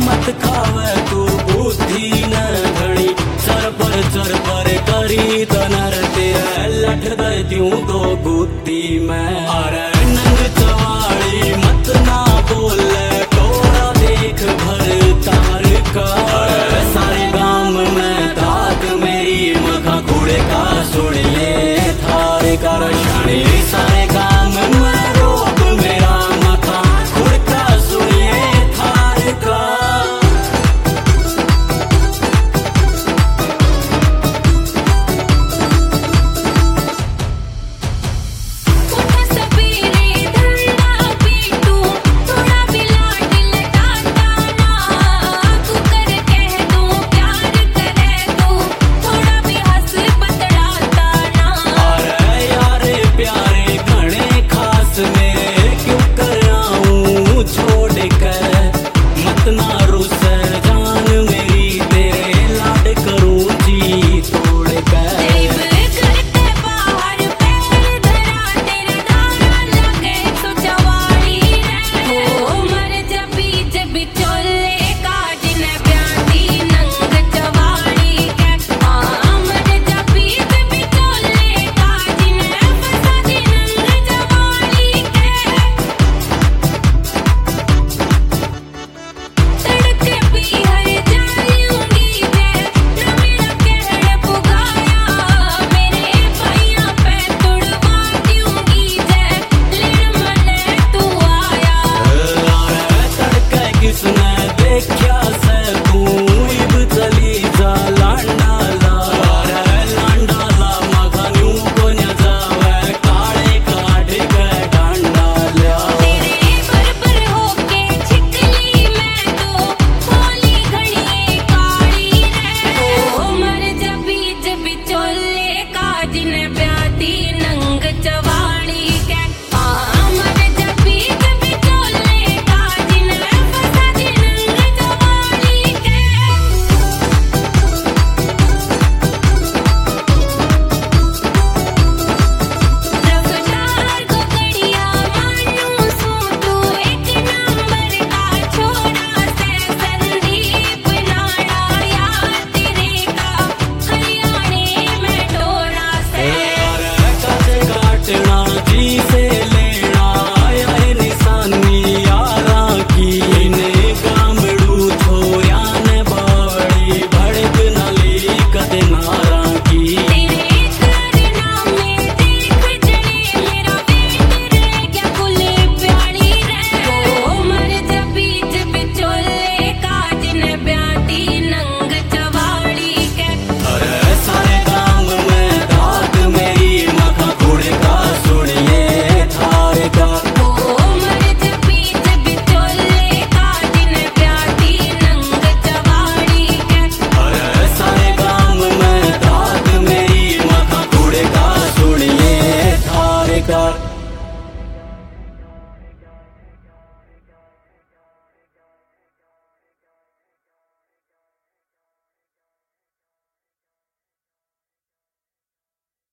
मत खावे तू बुद्धि न घड़ी सर पर करी तनर तेरे लठ दे दूं तो बुद्धि में अरे नंग चवाड़ी मत ना बोले तोरा देख भर तार का सारे गांव में ताक मेरी मखा कूड़े का सुनिए थारे का रशानी सारे गांव में रोब मेरा मखा कूड़े का सुनिए थार का किसने देखा